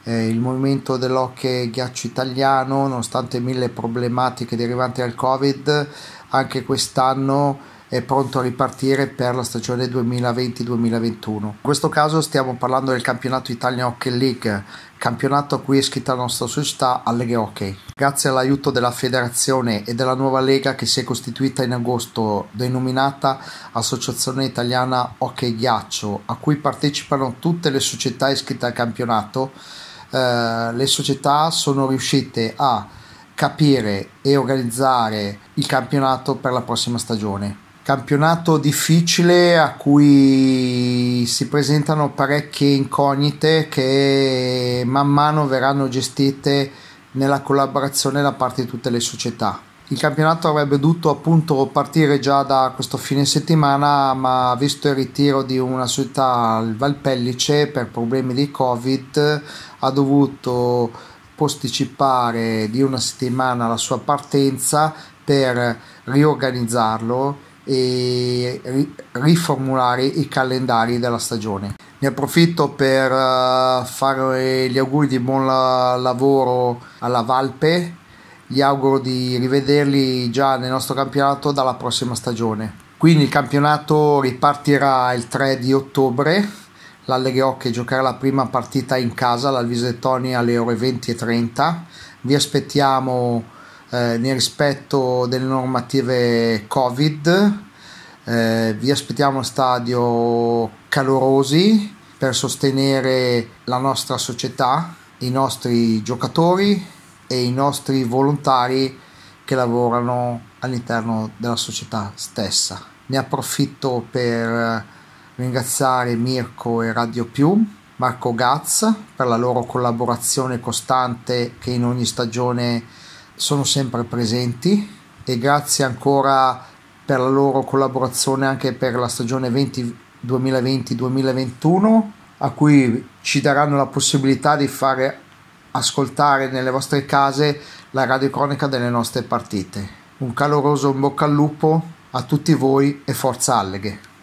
Il movimento dell'hockey ghiaccio italiano, nonostante mille problematiche derivanti dal Covid, anche quest'anno è pronto a ripartire per la stagione 2020-2021. In questo caso stiamo parlando del campionato Italian Hockey League, campionato a cui è iscritta la nostra società Alleghe Hockey. Grazie all'aiuto della federazione e della nuova lega che si è costituita in agosto, denominata Associazione Italiana Hockey Ghiaccio, a cui partecipano tutte le società iscritte al campionato, le società sono riuscite a capire e organizzare il campionato per la prossima stagione. Campionato difficile a cui si presentano parecchie incognite che man mano verranno gestite nella collaborazione da parte di tutte le società. Il campionato avrebbe dovuto appunto partire già da questo fine settimana, ma visto il ritiro di una società, il Valpellice, per problemi di Covid, ha dovuto posticipare di una settimana la sua partenza per riorganizzarlo e riformulare i calendari della stagione. Ne approfitto per fare gli auguri di buon lavoro alla Valpe. Gli auguro di rivederli già nel nostro campionato dalla prossima stagione. Quindi il campionato ripartirà il 3 di ottobre. L'Alleghe Hockey giocherà la prima partita in casa all'Alvise Lettonia alle ore 20:30. Vi aspettiamo nel rispetto delle normative Covid. Vi aspettiamo a stadio calorosi per sostenere la nostra società, i nostri giocatori e i nostri volontari che lavorano all'interno della società stessa. Ne approfitto per ringraziare Mirko e Radio Più, Marco Gaz per la loro collaborazione costante, che in ogni stagione sono sempre presenti, e grazie ancora per la loro collaborazione anche per la stagione 2020-2021, a cui ci daranno la possibilità di fare ascoltare nelle vostre case la radiocronaca delle nostre partite. Un caloroso in bocca al lupo a tutti voi e forza Alleghe!